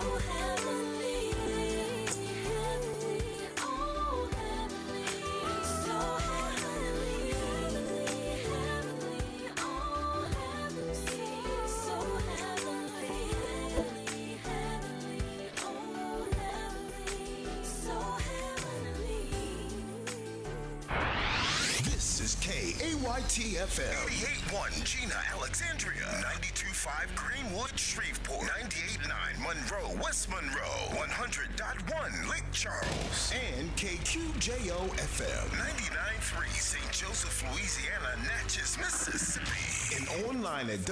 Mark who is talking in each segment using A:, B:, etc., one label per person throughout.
A: heavenly, heavenly, oh heavenly, so heavenly, heavenly, oh heavenly, so heavenly, heavenly, oh heavenly, so heavenly.
B: This is KAYT-FM. 88.1 Gina, Alexandria. 92.5 Greenwood, Shreveport. 98.9 Monroe, West Monroe. 100.1 Lake Charles. And KQJO-FM. 99.3 St. Joseph, Louisiana, Natchez, Mississippi. And online at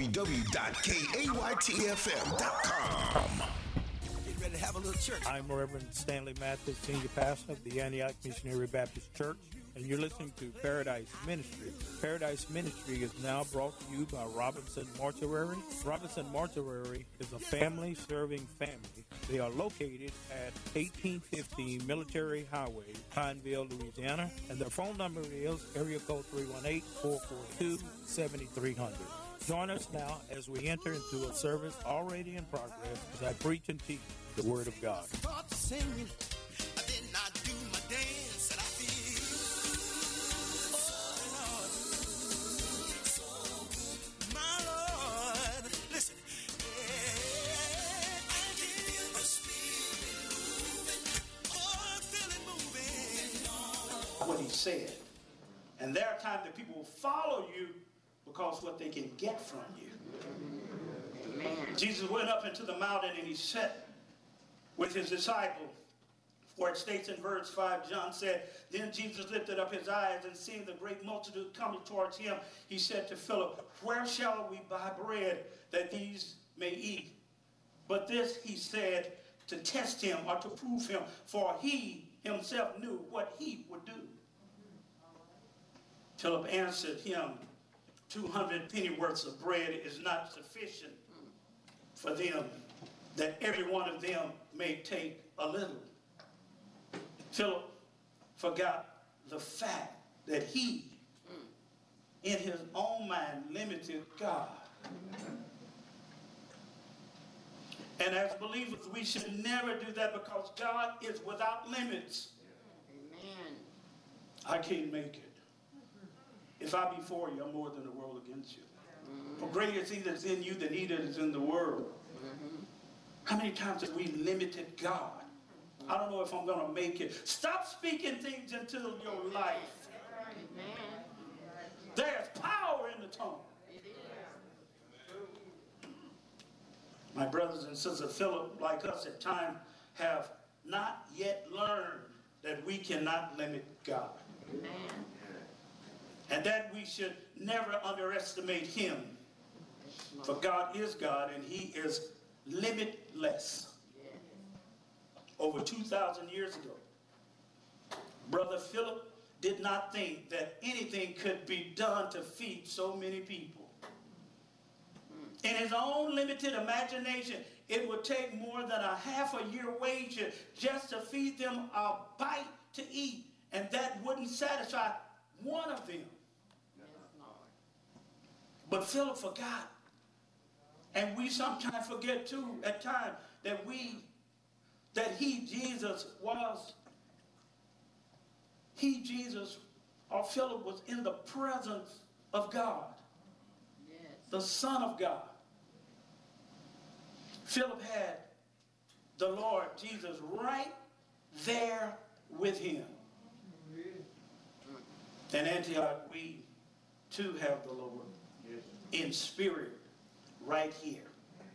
B: www.kaytfm.com.
C: Get ready to have a little church.
D: I'm Reverend Stanley Mathis, Senior Pastor of the Antioch Missionary Baptist Church, and you're listening to Paradise Ministry. Paradise Ministry is now brought to you by Robinson Mortuary. Robinson Mortuary is a family-serving family. They are located at 1815 Military Highway, Pineville, Louisiana, and their phone number is area code 318-442-7300. Join us now as we enter into a service already in progress as I preach and teach the Word of God.
C: Start singing. I did not do my dance, and I feel, oh Lord, my Lord. Listen, yeah, I feel the Spirit moving. Oh, I feel it moving.
E: What he said. And there are times that people will follow you because what they can get from you. Amen. Jesus went up into the mountain and he sat with his disciples. For it states in verse 5, John said, then Jesus lifted up his eyes and seeing the great multitude coming towards him, he said to Philip, where shall we buy bread that these may eat? But this he said to test him or to prove him, for he himself knew what he would do. Philip answered him, 200 pennyworths of bread is not sufficient for them, that every one of them may take a little. Philip forgot the fact that he, in his own mind, limited God. And as believers, we should never do that because God is without limits. Amen. I can't make it. If I be for you, I'm more than the world against you. For greater is he that's in you than he that is in the world. How many times have we limited God? I don't know if I'm going to make it. Stop speaking things into your life. Amen. There's power in the tongue. My brothers and sisters, Philip, like us at times, have not yet learned that we cannot limit God. Amen. And that we should never underestimate him. For God is God and he is limitless. Over 2,000 years ago, Brother Philip did not think that anything could be done to feed so many people. In his own limited imagination, it would take more than a half a year wage just to feed them a bite to eat. And that wouldn't satisfy one of them. But Philip forgot. And we sometimes forget too at times that Philip was in the presence of God. Yes. The Son of God. Philip had the Lord Jesus right there with him. In Antioch, we too have the Lord in spirit right here.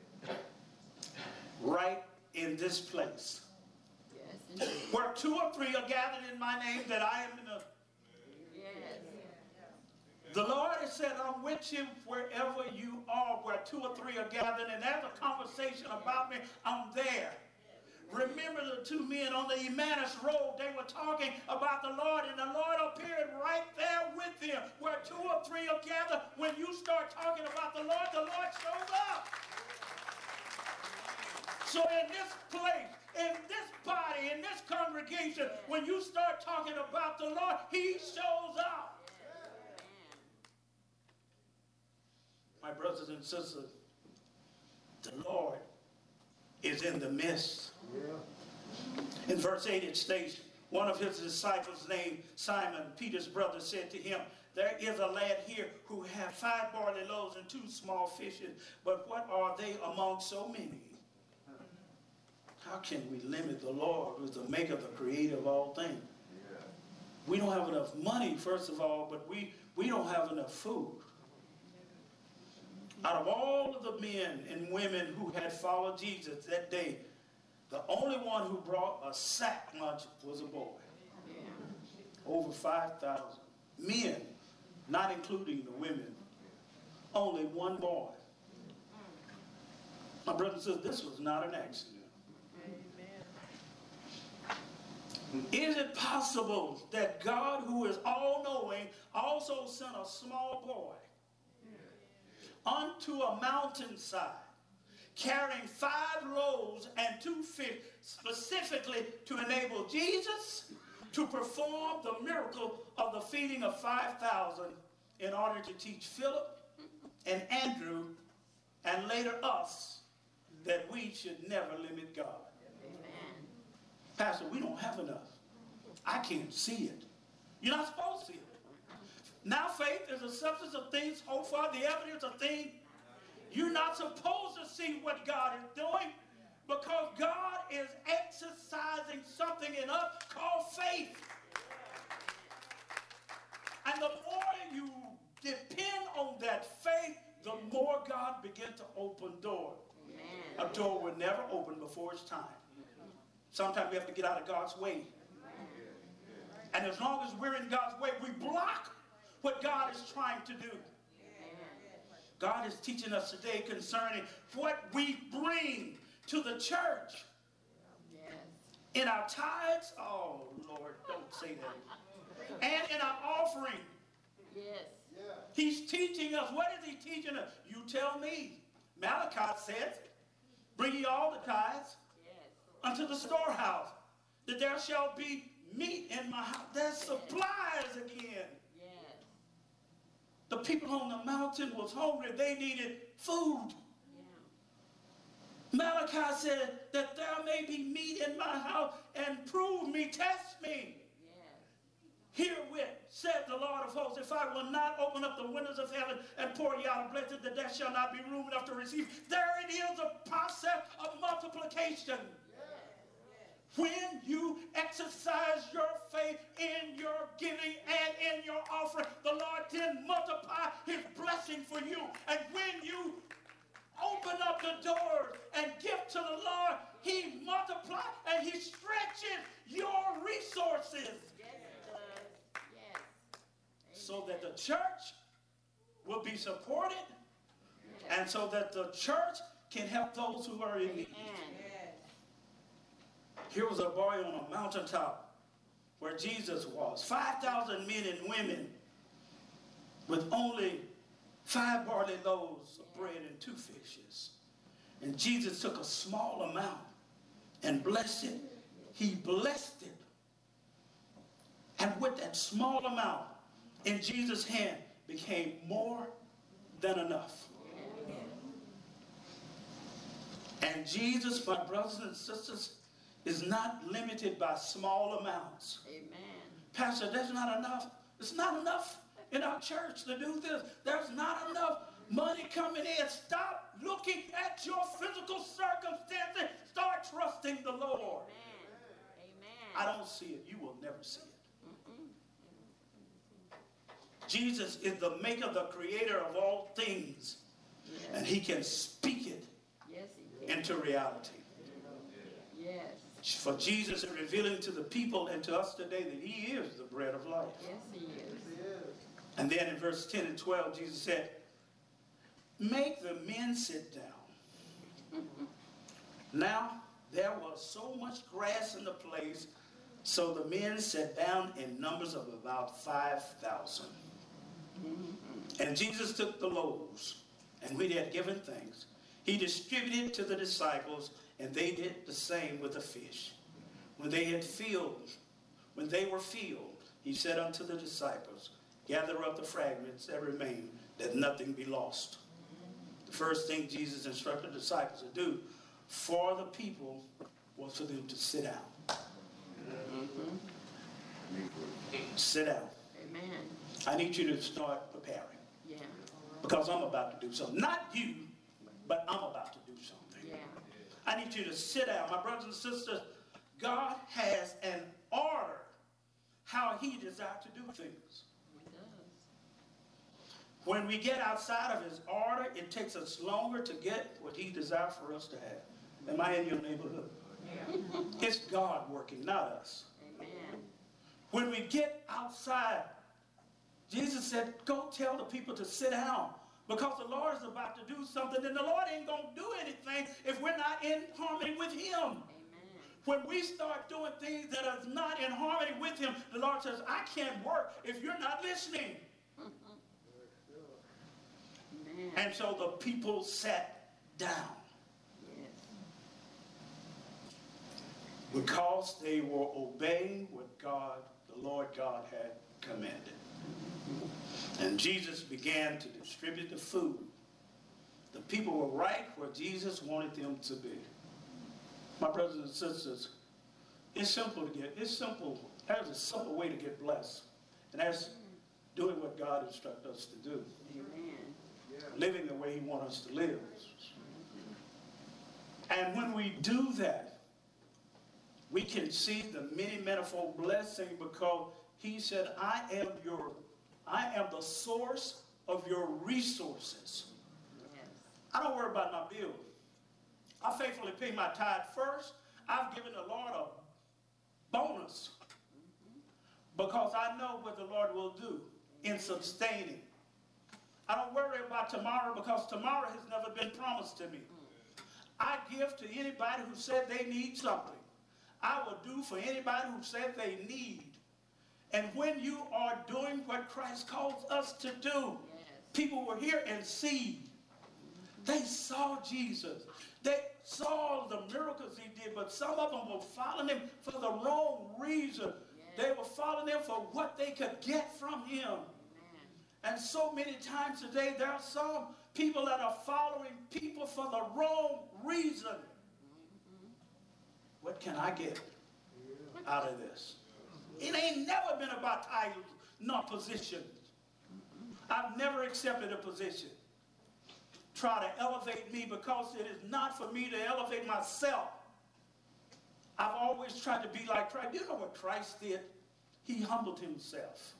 E: Right in this place. Yes, where two or three are gathered in my name, that I am in the... Yes. The Lord has said, I'm with you wherever you are, where two or three are gathered, and there's a conversation about me, I'm there. Remember the two men on the Emmaus Road, they were talking about the Lord, and the Lord appeared right there with them. Where two or three are gathered, when you start talking about the Lord shows up. So in this place, in this body, in this congregation, when you start talking about the Lord, he shows up. My brothers and sisters, the Lord is is in the midst. In verse 8 it states, one of his disciples named Simon, Peter's brother, said to him, there is a lad here who hath 5 barley loaves and 2 small fishes, but what are they among so many? How can we limit the Lord, who is the maker, the creator of all things? We don't have enough money, first of all, but we don't have enough food. Out of all of the men and women who had followed Jesus that day, the only one who brought a sack lunch was a boy. Over 5,000 men, not including the women. Only one boy. My brother says this was not an accident. Is it possible that God, who is all-knowing, also sent a small boy unto a mountainside, carrying 5 loaves and 2 fish, specifically to enable Jesus to perform the miracle of the feeding of 5,000 in order to teach Philip and Andrew and later us that we should never limit God? Pastor, we don't have enough. I can't see it. You're not supposed to see it. Now faith is the substance of things hoped for, the evidence of things. You're not supposed to see what God is doing because God is exercising something in us called faith. And the more you depend on that faith, the more God begins to open doors. A door will never open before it's time. Sometimes we have to get out of God's way. And as long as we're in God's way, we block what God is trying to do. God is teaching us today concerning what we bring to the church. In our tithes, oh Lord, don't say that. And in our offering. He's teaching us. What is he teaching us? You tell me. Malachi says, bring ye all the tithes unto the storehouse, that there shall be meat in my house. There's supplies again. The people on the mountain was hungry. They needed food. Malachi said that there may be meat in my house, and prove me, test me. Herewith, said the Lord of hosts, if I will not open up the windows of heaven and pour you out a blessing, that there shall not be room enough to receive. There it is, a process of multiplication. When you exercise your faith in your giving and in your offering, the Lord then multiply his blessing for you. And when you open up the doors and give to the Lord, he multiplies and he stretches your resources. So that the church will be supported and so that the church can help those who are in need. Here was a boy on a mountaintop where Jesus was. 5,000 men and women with only 5 barley loaves of bread and 2 fishes. And Jesus took a small amount and blessed it. He blessed it. And with that small amount in Jesus' hand became more than enough. And Jesus, my brothers and sisters, is not limited by small amounts. Pastor, there's not enough. It's not enough in our church to do this. There's not enough money coming in. Stop looking at your physical circumstances. Start trusting the Lord. I don't see it. You will never see it. Jesus is the maker, the creator of all things. And he can speak it into reality. For Jesus is revealing to the people and to us today that he is the bread of life. And then in verse 10 and 12, Jesus said, make the men sit down. Now, there was so much grass in the place, so the men sat down in numbers of about 5,000. And Jesus took the loaves, and when he had given thanks, he distributed to the disciples, and they did the same with the fish. When they were filled, he said unto the disciples, gather up the fragments that remain, that nothing be lost. The first thing Jesus instructed the disciples to do for the people was for them to sit down. Sit down.
F: Amen.
E: I need you to start preparing
F: Yeah.
E: because I'm about to do something. Not you, but I'm about to do something.
F: Yeah.
E: I need you to sit down. My brothers and sisters, God has an order how he desires to do things.
F: He does.
E: When we get outside of his order, it takes us longer to get what he desires for us to have. Am I in your neighborhood? It's God working, not us.
F: Amen.
E: When we get outside, Jesus said, go tell the people to sit down because the Lord is about to do something, and the Lord ain't going to do anything if we're not in harmony with him.
F: Amen.
E: When we start doing things that are not in harmony with him, the Lord says, I can't work if you're not listening.
F: Amen.
E: And so the people sat down
F: Yes.
E: because they were obeying what God, the Lord God, had commanded. And Jesus began to distribute the food. The people were right where Jesus wanted them to be. My brothers and sisters, it's simple. There's a simple way to get blessed. And that's doing what God instructs us to do.
F: Amen.
E: Living the way he wants us to live. And when we do that, we can see the many manifold blessing because he said, I am the source of your resources.
F: Yes.
E: I don't worry about my bill. I faithfully pay my tithe first. I've given the Lord a bonus because I know what the Lord will do in sustaining. I don't worry about tomorrow because tomorrow has never been promised to me. I give to anybody who said they need something. I will do for anybody who said they need. And when you are doing what Christ calls us to do, people will hear and see. They saw Jesus. They saw the miracles he did, but some of them were following him for the wrong reason. They were following him for what they could get from him. And so many times today, there are some people that are following people for the wrong reason. What can I get out of this? It ain't never been about titles, nor positions. I've never accepted a position. Try to elevate me because it is not for me to elevate myself. I've always tried to be like Christ. You know what Christ did? He humbled himself.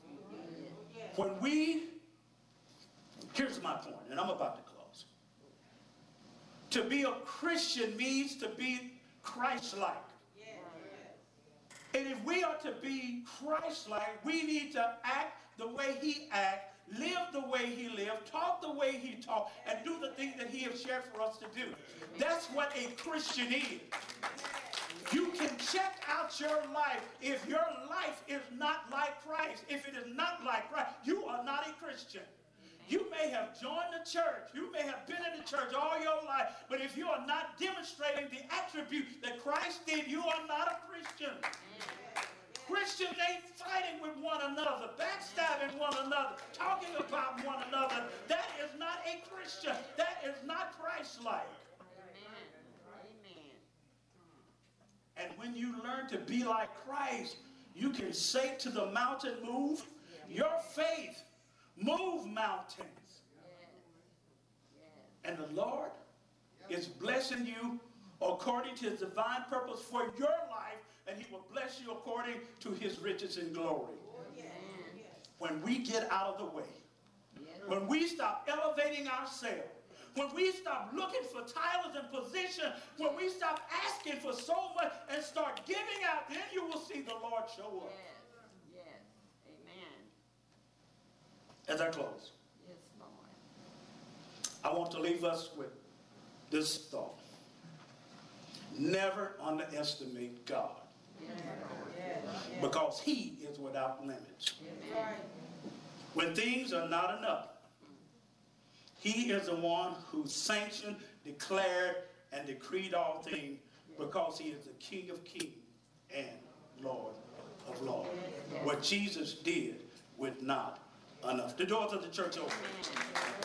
E: Here's my point, and I'm about to close. To be a Christian means to be Christ-like. And if we are to be Christ-like, we need to act the way he acted, live the way he lived, talk the way he talked, and do the things that he has shared for us to do. That's what a Christian is. You can check out your life. If your life is not like Christ, if it is not like Christ, you are not a Christian. You may have joined the church. You may have been in the church all your life. But if you are not demonstrating the attribute that Christ did, you are not a Christian. Christians ain't fighting with one another, backstabbing one another, talking about one another. That is not a Christian. That is not Christ-like.
F: Amen.
E: And when you learn to be like Christ, you can say to the mountain, move. Your faith move mountains. And the Lord is blessing you according to his divine purpose for your life, and he will bless you according to his riches and glory. When we get out of the way, when we stop elevating ourselves, when we stop looking for titles and position, when we stop asking for so much and start giving out, then you will see the Lord show up.
F: Yes. Amen.
E: As I close,
F: Yes, Lord.
E: I want to leave us with this thought. Never underestimate God, because he is without limits. When things are not enough, he is the one who sanctioned, declared, and decreed all things, because he is the King of kings and Lord of lords. What Jesus did with not enough. The doors of the church open.